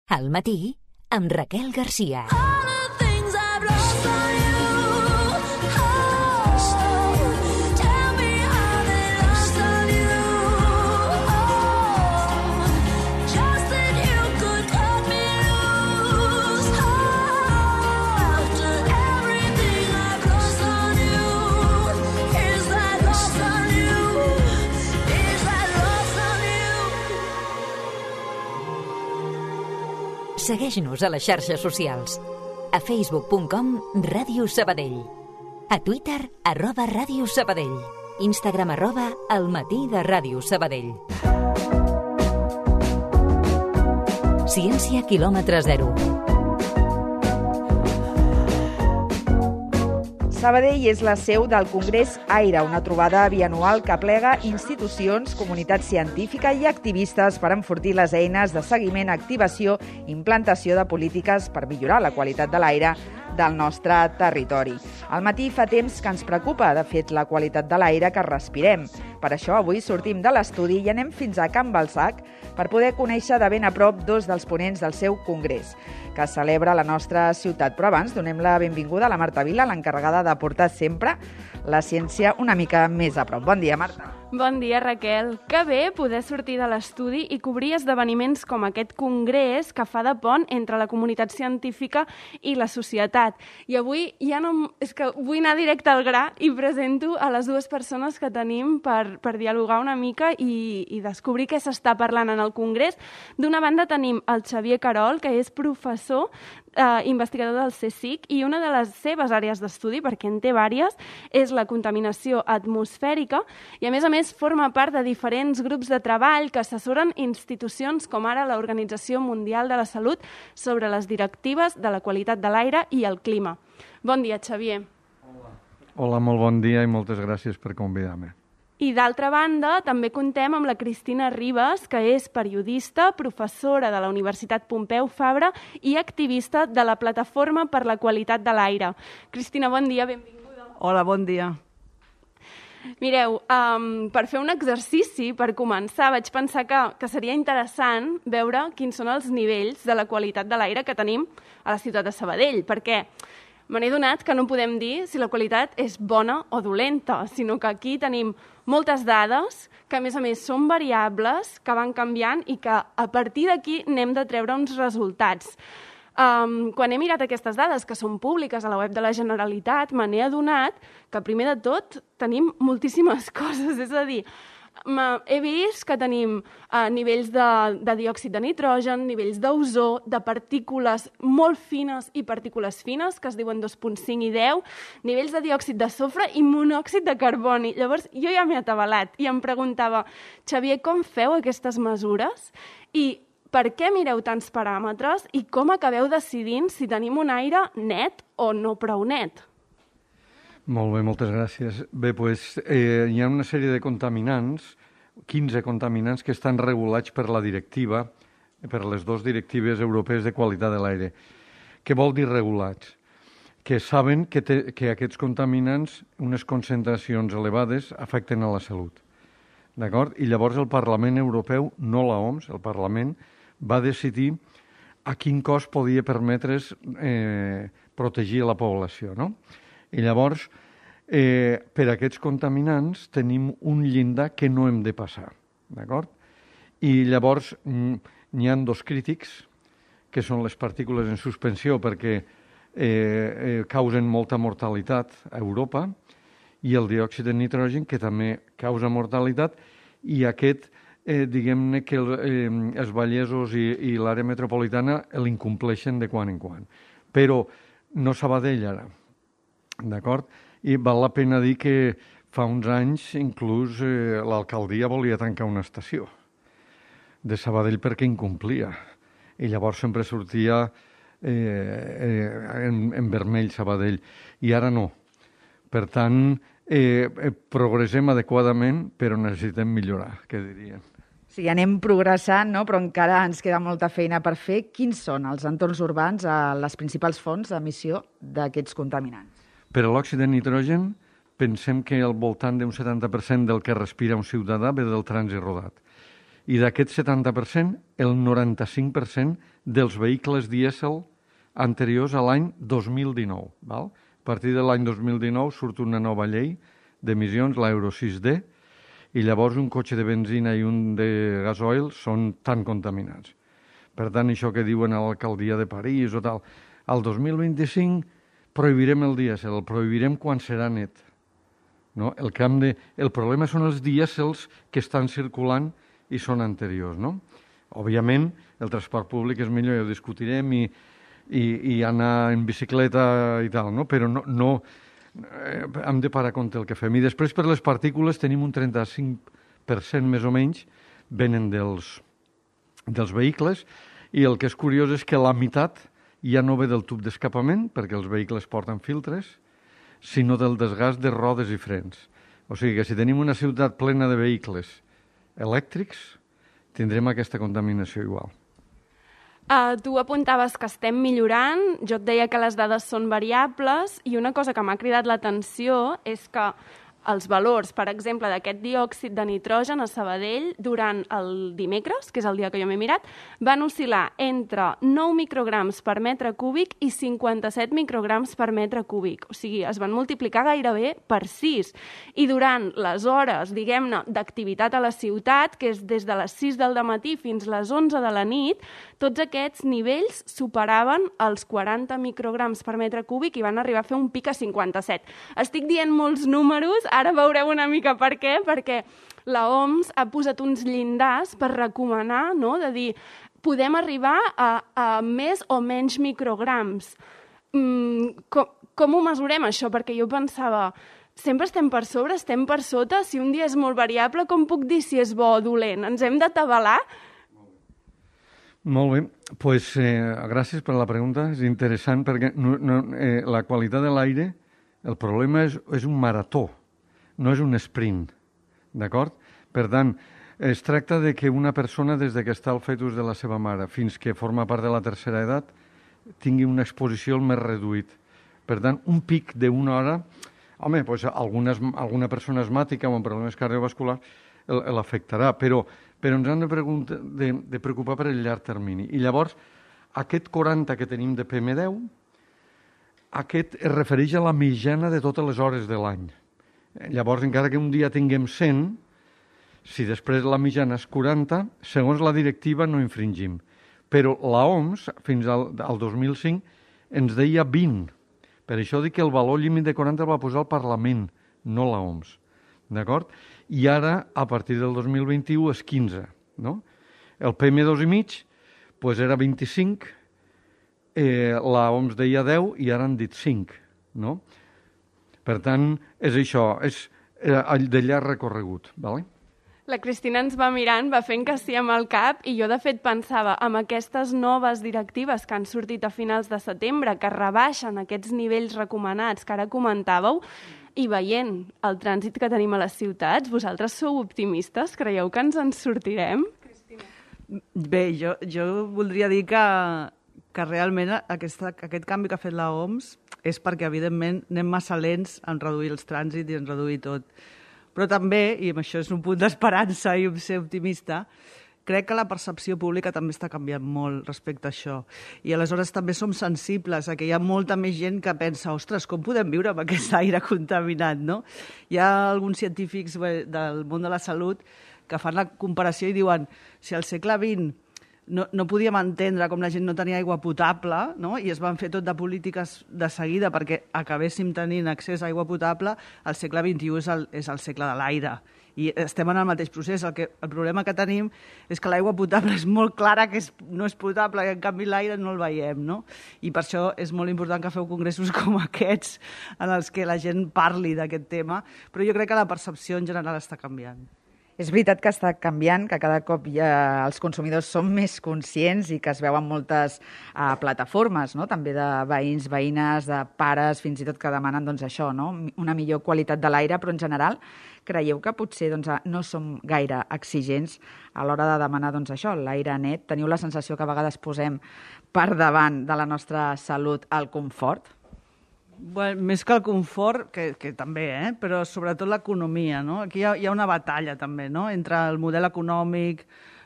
Al matí, amb Raquel Garcia. Segueix-nos a les xarxes socials. A facebook.com Ràdio Sabadell. A Twitter @Ràdio Sabadell. Instagram @El matí de Ràdio Sabadell. Ciència quilòmetre zero. Sabadell és la seu del Congrés Aire, una trobada bianual que aplega institucions, comunitat científica i activistes per enfortir les eines de seguiment, activació i implantació de polítiques per millorar la qualitat de l'aire del nostre territori. Al matí fa temps que ens preocupa, de fet, la qualitat de l'aire que respirem. Per això avui sortim de l'estudi i anem fins a Can Balsac per poder conèixer de ben a prop dos dels ponents del seu congrés, que celebra la nostra ciutat. Però abans donem la benvinguda a la Marta Vila, l'encarregada de portar sempre la ciència una mica més a prop. Bon dia, Marta. Bon dia, Raquel. Que bé poder sortir de l'estudi i cobrir esdeveniments com aquest congrés que fa de pont entre la comunitat científica i la societat. I avui ja no... És que vull anar directe al gra i presento a les dues persones que tenim per dialogar una mica i descobrir què s'està parlant en el congrés. D'una banda tenim el Xavier Carol, que és professor investigador del CSIC, i una de les seves àrees d'estudi, perquè en té vàries, és la contaminació atmosfèrica, i a més forma part de diferents grups de treball que assessoren institucions com ara l'Organització Mundial de la Salut sobre les directives de la qualitat de l'aire i el clima. Bon dia, Xavier. Hola, molt bon dia i moltes gràcies per convidar-me. I d'altra banda, també contem amb la Cristina Ribas, que és periodista, professora de la Universitat Pompeu Fabra i activista de la Plataforma per la Qualitat de l'Aire. Cristina, bon dia, benvinguda. Hola, bon dia. Mireu, per fer un exercici, per començar, vaig pensar que seria interessant veure quins són els nivells de la qualitat de l'aire que tenim a la ciutat de Sabadell, perquè me n'he donat que no podem dir si la qualitat és bona o dolenta, sinó que aquí tenim moltes dades que, a més, són variables, que van canviant i que a partir d'aquí n'hem de treure uns resultats. Quan he mirat aquestes dades, que són públiques a la web de la Generalitat, me n'he adonat que, primer de tot, tenim moltíssimes coses. És a dir, he vist que tenim nivells de diòxid de nitrogen, nivells d'ozó, de partícules molt fines i partícules fines, que es diuen 2.5 i 10, nivells de diòxid de sofre i monòxid de carboni. Llavors, jo ja m'he atabalat i em preguntava, Xavier, com feu aquestes mesures? I per què mireu tants paràmetres i com acabeu decidint si tenim un aire net o no prou net? Molt bé, moltes gràcies. Bé, doncs hi ha una sèrie de contaminants, 15 contaminants, que estan regulats per la directiva, per les dues directives europees de qualitat de l'aire. Què vol dir regulats? Que saben que aquests contaminants, unes concentracions elevades, afecten a la salut. D'acord? I llavors el Parlament Europeu, no l'OMS, el Parlament, va decidir a quin cost podia permetre's protegir la població, no? I llavors, per a aquests contaminants tenim un llindar que no hem de passar, d'acord? I llavors n'hi ha dos crítics, que són les partícules en suspensió, perquè causen molta mortalitat a Europa, i el diòxid de nitrogen, que també causa mortalitat, i aquest, diguem-ne que els vallesos i l'àrea metropolitana l'incompleixen de quan en quan. Però no Sabadell ara, d'acord? I val la pena dir que fa uns anys inclús l'alcaldia volia tancar una estació de Sabadell perquè incomplia. I llavors sempre sortia en vermell Sabadell. I ara no. Per tant, progressem adequadament, però necessitem millorar, què dirien. Sí, anem progressant, no? Però encara ens queda molta feina per fer. Quins són els entorns urbans les principals fonts d'emissió d'aquests contaminants? Per a l'òxid de nitrogen, pensem que al voltant d'un 70% del que respira un ciutadà ve del trànsit rodat. I d'aquest 70%, el 95% dels vehicles dièsel anteriors a l'any 2019. Val? A partir de l'any 2019 surt una nova llei d'emissions, l'Euro 6D, i llavors un cotxe de benzina i un de gasoil són tan contaminants. Per tant, això que diuen a l'alcaldia de París o tal, al 2025 prohibirem el dièsel, el prohibirem quan serà net. No? El problema són els dièsels que estan circulant i són anteriors. No? Òbviament, el transport públic és millor, ja ho discutirem, i anar en bicicleta i tal, no? Però no hem de parar compte el que fem. I després, per les partícules, tenim un 35% més o menys venen dels vehicles, i el que és curiós és que la meitat ja no ve del tub d'escapament, perquè els vehicles porten filtres, sinó del desgast de rodes i frens. O sigui que si tenim una ciutat plena de vehicles elèctrics, tindrem aquesta contaminació igual. Tu apuntaves que estem millorant, jo et deia que les dades són variables, i una cosa que m'ha cridat l'atenció és que els valors, per exemple, d'aquest diòxid de nitrogen a Sabadell durant el dimecres, que és el dia que jo m'he mirat, van oscil·lar entre 9 micrograms per metre cúbic i 57 micrograms per metre cúbic. O sigui, es van multiplicar gairebé per 6. I durant les hores, diguem-ne, d'activitat a la ciutat, que és des de les 6 del dematí fins les 11 de la nit, tots aquests nivells superaven els 40 micrograms per metre cúbic i van arribar a fer un pic a 57. Estic dient molts números, ara veureu una mica per què, perquè la OMS ha posat uns llindars per recomanar, no?, de dir, podem arribar a més o menys micrograms. Com ho mesurem, això? Perquè jo pensava, sempre estem per sobre, estem per sota, si un dia és molt variable, com puc dir si és bo o dolent? Ens hem d'atabalar? Molt bé, doncs gràcies per la pregunta, és interessant perquè la qualitat de l'aire, el problema és un marató, no és un sprint, d'acord? Per tant, es tracta de que una persona, des que està al fetus de la seva mare fins que forma part de la tercera edat, tingui una exposició el més reduït. Per tant, un pic d'una hora, home, doncs alguna persona asmàtica o amb problemes cardiovasculars l'afectarà, però ens han de preocupar per el llarg termini. I llavors, aquest 40 que tenim de PM10, aquest es refereix a la mitjana de totes les hores de l'any. Llavors, encara que un dia tinguem 100, si després la mitjana és 40, segons la directiva no infringim. Però la OMS, fins al 2005, ens deia 20. Per això dic que el valor límit de 40 el va posar el Parlament, no la OMS. D'acord? I ara, a partir del 2021, és 15. No? El PM2,5 doncs era 25, la OMS deia 10 i ara han dit 5. No? Per tant, és això, és de llarg recorregut. Vale? La Cristina ens va mirant, va fent que sí amb el cap, i jo de fet pensava, amb aquestes noves directives que han sortit a finals de setembre, que rebaixen aquests nivells recomanats que ara comentàveu, i veient el trànsit que tenim a les ciutats, vosaltres sou optimistes? Creieu que ens en sortirem? Bé, jo voldria dir que realment aquest canvi que ha fet la OMS és perquè, evidentment, anem massa lents en reduir els trànsits i en reduir tot. Però també, i amb això és un punt d'esperança i ser optimista, crec que la percepció pública també està canviant molt respecte a això. I aleshores també som sensibles a que hi ha molta més gent que pensa, ostres, com podem viure amb aquest aire contaminat, no? Hi ha alguns científics del món de la salut que fan la comparació i diuen, si al segle XX no podíem entendre com la gent no tenia aigua potable, no? I es van fer tot de polítiques de seguida perquè acabéssim tenint accés a aigua potable, el segle XXI és el segle de l'aire. I estem en el mateix procés. El problema que tenim és que l'aigua potable és molt clara que no és potable, i en canvi l'aire no el veiem, no? I per això és molt important que feu congressos com aquests en els que la gent parli d'aquest tema, però jo crec que la percepció en general està canviant. És veritat que està canviant, que cada cop els consumidors són més conscients i que es veuen moltes plataformes, no? També de veïns, veïnes, de pares, fins i tot que demanen això, no? Una millor qualitat de l'aire, però en general creieu que potser no som gaire exigents a l'hora de demanar això, l'aire net? Teniu la sensació que a vegades posem per davant de la nostra salut el confort? Bueno, més que el confort, que també, però sobretot l'economia, no? Aquí hi ha una batalla també, no? Entre el model econòmic,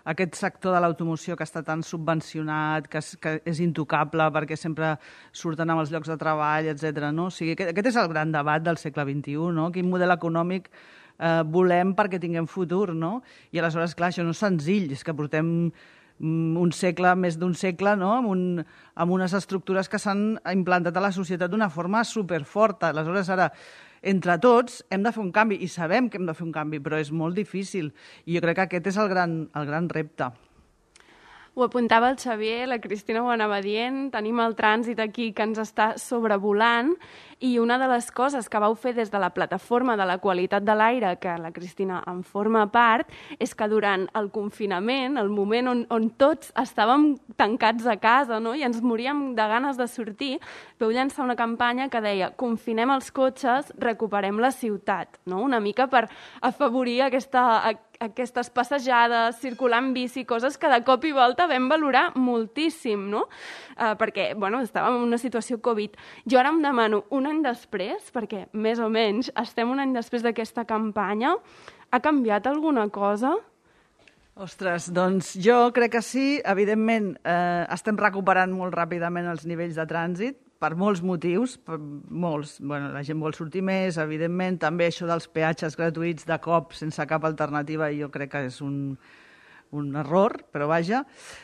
aquest sector de l'automoció que està tan subvencionat, que és intocable perquè sempre surten amb els llocs de treball, etc. No? O sigui, aquest és el gran debat del segle XXI, no? Quin model econòmic volem perquè tinguem futur, no? I aleshores, clar, això no és senzill, és que portem un segle, més d'un segle, no? amb unes estructures que s'han implantat a la societat d'una forma superforta. Aleshores, ara, entre tots, hem de fer un canvi, i sabem que hem de fer un canvi, però és molt difícil. I jo crec que aquest és el gran repte. Ho apuntava el Xavier, la Cristina ho anava dient, tenim el trànsit aquí que ens està sobrevolant i una de les coses que vau fer des de la plataforma de la qualitat de l'aire, que la Cristina en forma part, és que durant el confinament, el moment on tots estàvem tancats a casa, no? I ens moríem de ganes de sortir, vau llançar una campanya que deia confinem els cotxes, recuperem la ciutat, no? Una mica per afavorir aquestes passejades, circular en bici, coses que de cop i volta vam valorar moltíssim, no? Perquè, bueno, estàvem en una situació Covid. Jo ara em demano, un any després, perquè més o menys estem un any després d'aquesta campanya, ha canviat alguna cosa? Ostres, doncs jo crec que sí. Evidentment, estem recuperant molt ràpidament els nivells de trànsit, per molts motius, molts. Bueno, la gent vol sortir més, evidentment. També això dels peatges gratuïts de cop, sense cap alternativa, jo crec que és un error, però vaja.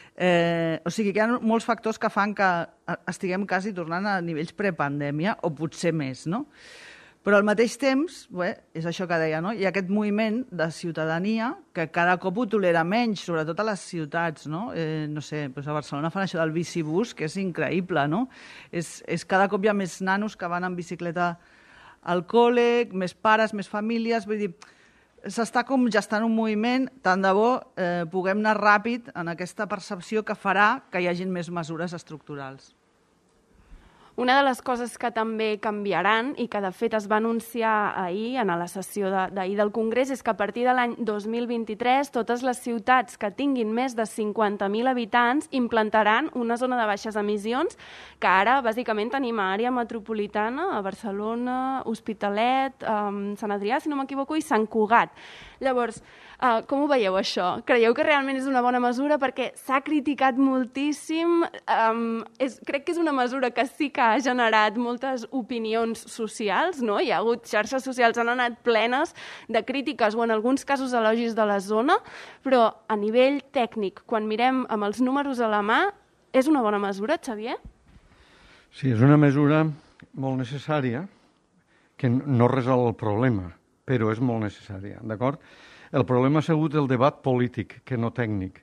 O sigui que hi ha molts factors que fan que estiguem quasi tornant a nivells prepandèmia, o potser més, no? Però al mateix temps, és això que deia, no? Hi ha aquest moviment de ciutadania que cada cop ho tolera menys, sobretot a les ciutats, no? No sé, doncs a Barcelona fan això del bicibús, que és increïble, no? Cada cop hi ha més nanos que van en bicicleta al col·le, més pares, més famílies, vull dir, s'està com gestant un moviment, tant de bo puguem anar ràpid en aquesta percepció que farà que hi hagin més mesures estructurals. Una de les coses que també canviaran i que de fet es va anunciar ahir en la sessió d'ahir del Congrés és que a partir de l'any 2023 totes les ciutats que tinguin més de 50.000 habitants implantaran una zona de baixes emissions que ara bàsicament tenim a àrea metropolitana, a Barcelona, Hospitalet, Sant Adrià, si no m'equivoco, i Sant Cugat. Llavors, com ho veieu això? Creieu que realment és una bona mesura? Perquè s'ha criticat moltíssim. Crec que és una mesura que sí que ha generat moltes opinions socials, no? Hi ha hagut xarxes socials, han anat plenes de crítiques o en alguns casos elogis de la zona, però a nivell tècnic, quan mirem amb els números a la mà, és una bona mesura, Xavier? Sí, és una mesura molt necessària que no resol el problema, però és molt necessària, d'acord? El problema ha sigut el debat polític, que no tècnic,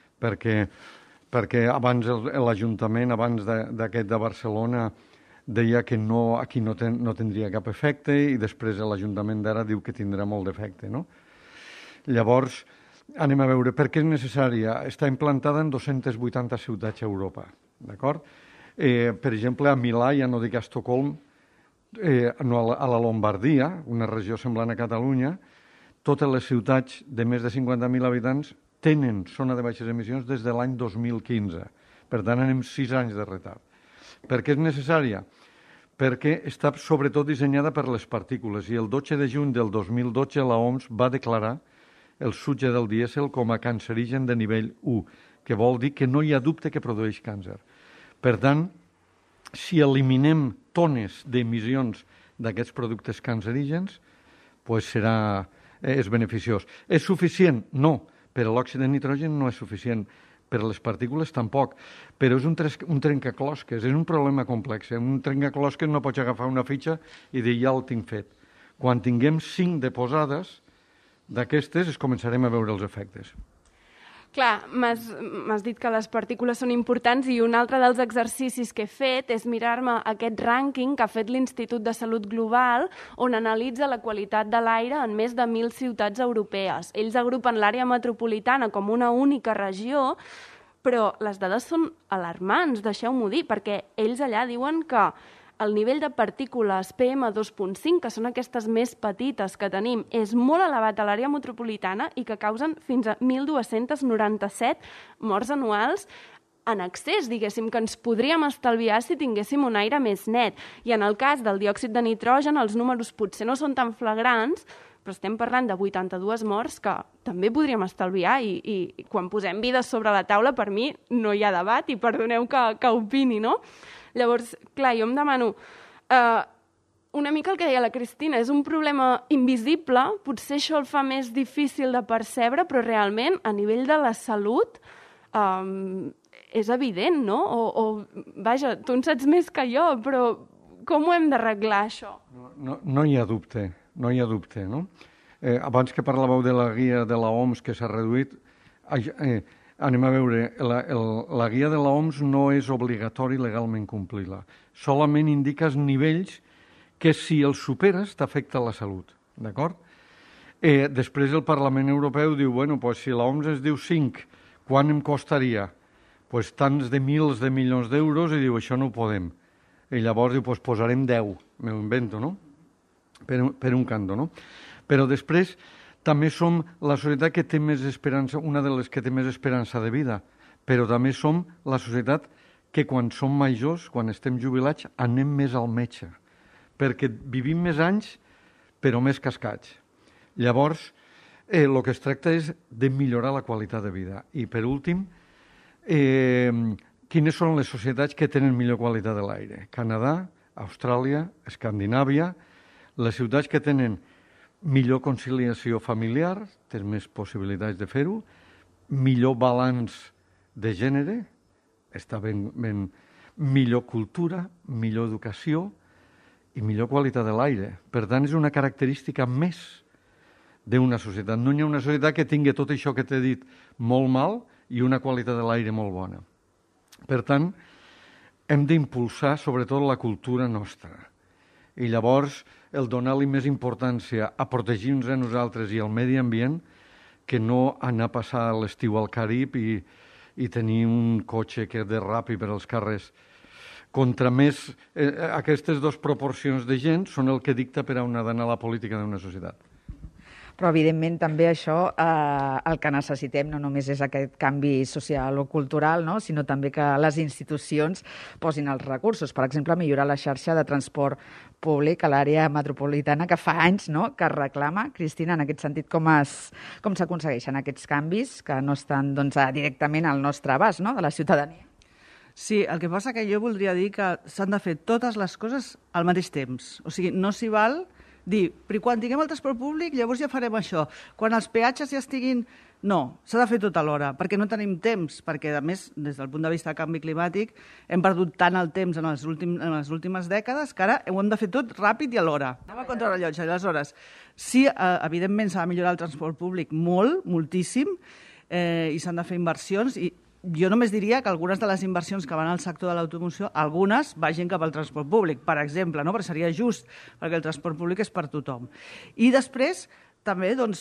perquè abans l'Ajuntament, abans d'aquest de Barcelona, deia que aquí no tindria cap efecte i després l'Ajuntament d'ara diu que tindrà molt d'efecte, no? Llavors, anem a veure per què és necessària. Està implantada en 280 ciutats a Europa, d'acord? Per exemple, a Milà, ja no dic a Estocolm, a la Lombardia, una regió semblant a Catalunya, totes les ciutats de més de 50.000 habitants tenen zona de baixes emissions des de l'any 2015. Per tant, anem 6 anys de retard. Per què és necessària? Perquè està sobretot dissenyada per les partícules i el 12 de juny del 2012 l'OMS va declarar el sutge del dièsel com a cancerigen de nivell 1, que vol dir que no hi ha dubte que produeix càncer. Per tant, si eliminem tones d'emissions d'aquests productes cancerígens, és beneficiós. És suficient? No. Per a l'òxid de nitrogen no és suficient. Per a les partícules tampoc. Però és un trencaclosques, és un problema complex. Un trencaclosques no pots agafar una fitxa i dir ja el tinc fet. Quan tinguem 5 de posades d'aquestes començarem a veure els efectes. Clar, m'has dit que les partícules són importants i un altre dels exercicis que he fet és mirar-me aquest rànquing que ha fet l'Institut de Salut Global on analitza la qualitat de l'aire en més de 1.000 ciutats europees. Ells agrupen l'àrea metropolitana com una única regió, però les dades són alarmants, deixeu-m'ho dir, perquè ells allà diuen que el nivell de partícules PM2.5, que són aquestes més petites que tenim, és molt elevat a l'àrea metropolitana i que causen fins a 1.297 morts anuals en excés, diguéssim, que ens podríem estalviar si tinguéssim un aire més net. I en el cas del diòxid de nitrogen, els números potser no són tan flagrants, però estem parlant de 82 morts que també podríem estalviar i quan posem vides sobre la taula, per mi no hi ha debat i perdoneu que opini, no? Llavors, clar, jo em demano... una mica el que deia la Cristina, és un problema invisible, potser això el fa més difícil de percebre, però realment, a nivell de la salut, és evident, no? Vaja, tu en saps més que jo, però com ho hem d'arreglar, això? No hi ha dubte, no? Abans que parlàveu de la guia de l'OMS que s'ha reduït, anem a veure, la guia de l'OMS no és obligatori legalment complir-la. Solament indica els nivells que si els superes t'afecta la salut, d'acord? Després el Parlament Europeu diu, bueno, pues si l'OMS es diu 5, quan em costaria? Pues tants de mils de milions d'euros, i diu, això no ho podem. I llavors diu, pues posarem 10, m'ho invento, no? Per un canto, no? Però després també som la societat que té més esperança, una de les que té més esperança de vida, però també som la societat que quan som majors, quan estem jubilats, anem més al metge, perquè vivim més anys, però més cascats. Llavors, el que es tracta és de millorar la qualitat de vida. I, per últim, quines són les societats que tenen millor qualitat de l'aire? Canadà, Austràlia, Escandinàvia, les ciutats que tenen millor conciliació familiar, tens més possibilitats de fer-ho, millor balanç de gènere, està ben millor cultura, millor educació, i millor qualitat de l'aire. Per tant, és una característica més d'una societat. No hi ha una societat que tingui tot això que t'he dit molt mal i una qualitat de l'aire molt bona. Per tant, hem d'impulsar sobretot la cultura nostra. I llavors, el donar-li més importància a protegir-nos a nosaltres i al medi ambient que no anar a passar l'estiu al Carib i tenir un cotxe que derrapi per als carrers. Contra més, aquestes dues proporcions de gent són el que dicta per on ha d'anar la política d'una societat. Però, evidentment, també això el que necessitem no només és aquest canvi social o cultural, no? Sinó també que les institucions posin els recursos. Per exemple, millorar la xarxa de transport públic a l'àrea metropolitana, que fa anys, no?, que es reclama. Cristina, en aquest sentit, com s'aconsegueixen aquests canvis que no estan directament al nostre abast, no?, de la ciutadania? Sí, el que passa que jo voldria dir que s'han de fer totes les coses al mateix temps. O sigui, no s'hi val dir, però quan tinguem el transport públic, llavors ja farem això. Quan els peatges ja estiguin... No, s'ha de fer tot alhora, perquè no tenim temps, perquè, a més, des del punt de vista de canvi climàtic, hem perdut tant el temps en les últimes dècades que ara ho hem de fer tot ràpid i alhora. Anem a contrarrellotge. Aleshores, sí, evidentment s'ha de millorar el transport públic molt, moltíssim, i s'han de fer inversions, i jo només diria que algunes de les inversions que van al sector de l'automoció, algunes vagin cap al transport públic, per exemple, no? Perquè seria just, perquè el transport públic és per tothom. I després, també, doncs,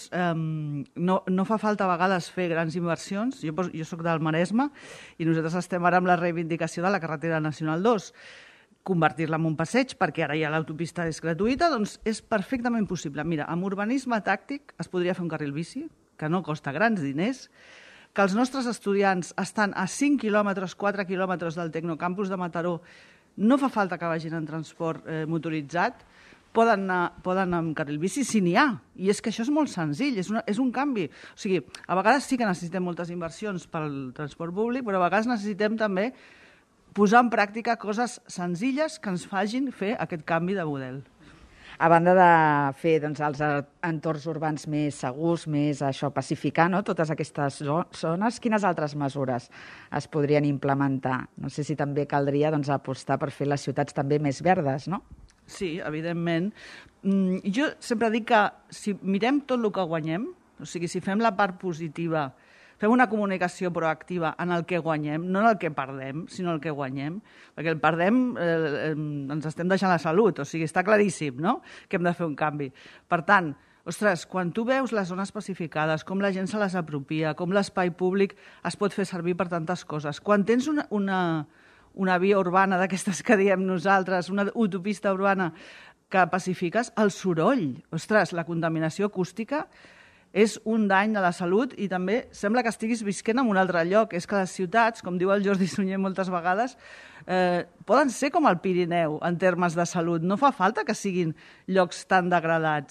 no fa falta a vegades fer grans inversions. Jo soc del Maresme i nosaltres estem ara amb la reivindicació de la carretera nacional 2. Convertir-la en un passeig, perquè ara ja l'autopista és gratuïta, doncs és perfectament possible. Mira, amb urbanisme tàctic es podria fer un carril bici, que no costa grans diners, que els nostres estudiants estan a 5 quilòmetres, 4 quilòmetres del Tecnocampus de Mataró, no fa falta que vagin en transport motoritzat, poden anar amb carril bici si n'hi ha. I és que això és molt senzill, és un canvi. O sigui, a vegades sí que necessitem moltes inversions pel transport públic, però a vegades necessitem també posar en pràctica coses senzilles que ens facin fer aquest canvi de model. A banda de fer els entorns urbans més segurs, més pacificar, no?, totes aquestes zones, quines altres mesures es podrien implementar? No sé si també caldria apostar per fer les ciutats també més verdes, no? Sí, evidentment. Jo sempre dic que si mirem tot el que guanyem, o sigui, si fem la part positiva, fem una comunicació proactiva en el que guanyem, no en el que perdem, sinó en el que guanyem, perquè el perdem ens estem deixant la salut, o sigui, està claríssim, no?, que hem de fer un canvi. Per tant, ostres, quan tu veus les zones pacificades, com la gent se les apropia, com l'espai públic es pot fer servir per tantes coses, quan tens una via urbana d'aquestes que diem nosaltres, una autopista urbana que pacifiques, el soroll, ostres, la contaminació acústica és un dany de la salut i també sembla que estiguis visquent en un altre lloc. És que les ciutats, com diu el Jordi Sunyer moltes vegades, poden ser com el Pirineu en termes de salut. No fa falta que siguin llocs tan degradats. I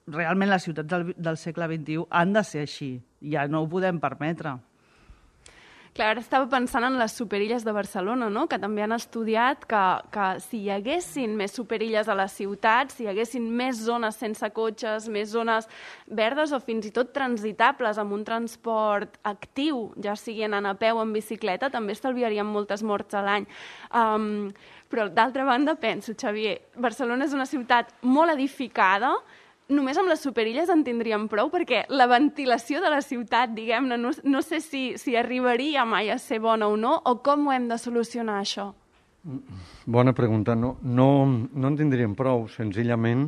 realment les ciutats del segle XXI han de ser així. Ja no ho podem permetre. Clar, ara estava pensant en les superilles de Barcelona, no? Que també han estudiat que si hi haguessin més superilles a les ciutats, si hi haguessin més zones sense cotxes, més zones verdes o fins i tot transitables amb un transport actiu, ja sigui anant a peu o en bicicleta, també estalviaríem moltes morts a l'any. Però, d'altra banda, penso, Xavier, Barcelona és una ciutat molt edificada. Només amb les superilles en tindríem prou, perquè la ventilació de la ciutat, diguem-ne, no sé si arribaria mai a ser bona o no, o com ho hem de solucionar, això? Bona pregunta. No en tindríem prou, senzillament,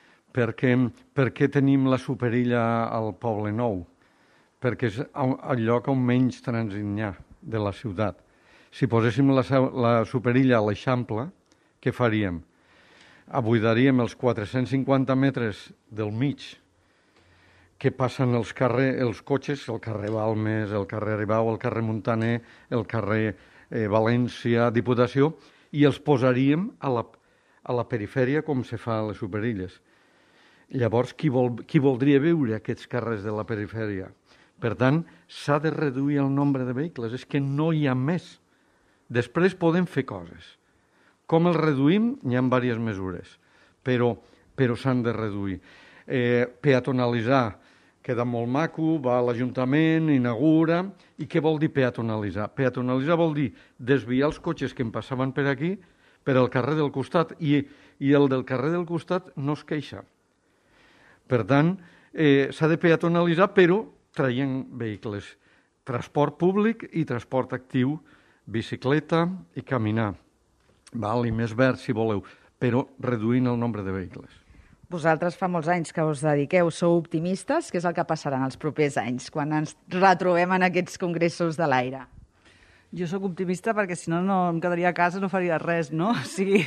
perquè tenim la superilla al Poble Nou? Perquè és el lloc on menys trànsit n'hi ha de la ciutat. Si poséssim la superilla a l'Eixample, què faríem? Abuidaríem els 450 metres del mig que passen els cotxes, el carrer Balmes, el carrer Aribau, el carrer Montaner, el carrer València, Diputació, i els posaríem a la perifèria com se fa a les superilles. Llavors, qui voldria viure aquests carrers de la perifèria? Per tant, s'ha de reduir el nombre de vehicles, és que no hi ha més. Després podem fer coses. Com els reduïm? Hi ha diverses mesures, però s'han de reduir. Peatonalitzar queda molt maco, va a l'Ajuntament, inaugura. I què vol dir peatonalitzar? Peatonalitzar vol dir desviar els cotxes que em passaven per aquí per al carrer del costat, i el del carrer del costat no es queixa. Per tant, s'ha de peatonalitzar, però traient vehicles. Transport públic i transport actiu, bicicleta i caminar. I més verd, si voleu, però reduint el nombre de vehicles. Vosaltres fa molts anys que us dediqueu, sou optimistes? Què és el que passarà en els propers anys, quan ens retrobem en aquests congressos de l'Aire? Jo sóc optimista perquè si no em quedaria a casa, no faria res, no? O sigui,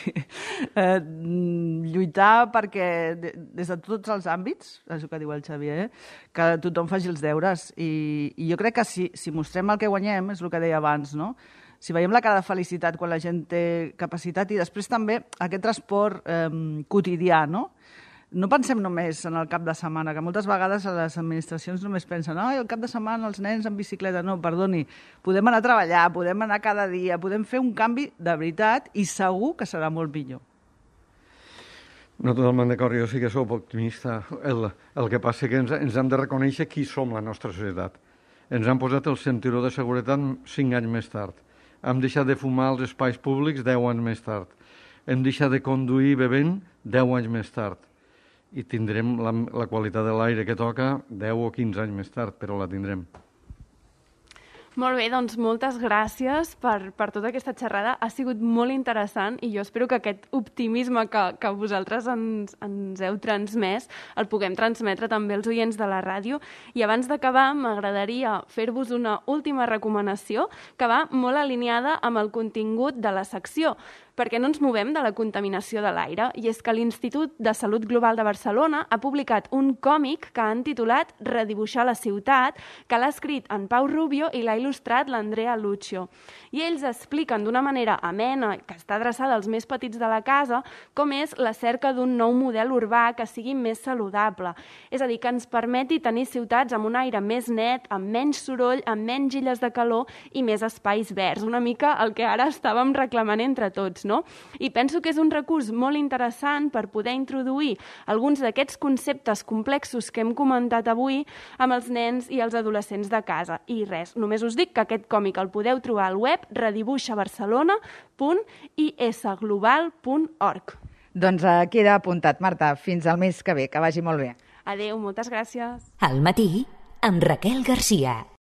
lluitar perquè des de tots els àmbits, és el que diu el Xavier, que tothom faci els deures. I jo crec que si mostrem el que guanyem, és el que deia abans, no? Si veiem la cara de felicitat quan la gent té capacitat, i després també aquest transport quotidià, no? No pensem només en el cap de setmana, que moltes vegades a les administracions només pensen el cap de setmana els nens en bicicleta. No, perdoni, podem anar a treballar, podem anar cada dia, podem fer un canvi de veritat i segur que serà molt millor. No totalment d'acord, jo sí que sóc optimista. El que passa és que ens hem de reconèixer qui som la nostra societat. Ens han posat el cinturó de seguretat 5 anys més tard. Hem deixat de fumar als espais públics 10 anys més tard. Hem deixat de conduir bevent 10 anys més tard. I tindrem la qualitat de l'aire que toca 10 o 15 anys més tard, però la tindrem. Molt bé, doncs moltes gràcies per tota aquesta xerrada. Ha sigut molt interessant i jo espero que aquest optimisme que vosaltres ens heu transmès el puguem transmetre també als oients de la ràdio. I abans d'acabar, m'agradaria fer-vos una última recomanació que va molt alineada amb el contingut de la secció, perquè no ens movem de la contaminació de l'aire, i és que l'Institut de Salut Global de Barcelona ha publicat un còmic que han titulat Redibuixar la ciutat, que l'ha escrit en Pau Rubio i l'ha il·lustrat l'Andrea Luccio. I ells expliquen d'una manera amena, que està adreçada als més petits de la casa, com és la cerca d'un nou model urbà que sigui més saludable. És a dir, que ens permeti tenir ciutats amb un aire més net, amb menys soroll, amb menys illes de calor i més espais verds. Una mica el que ara estàvem reclamant entre tots, no? I penso que és un recurs molt interessant per poder introduir alguns d'aquests conceptes complexos que hem comentat avui amb els nens i els adolescents de casa. I res, només us dic que aquest còmic el podeu trobar al web redibuixabarcelona.isglobal.org. Doncs queda apuntat, Marta. Fins al mes que ve, que vagi molt bé. Adéu, moltes gràcies. Al matí, amb Raquel Garcia.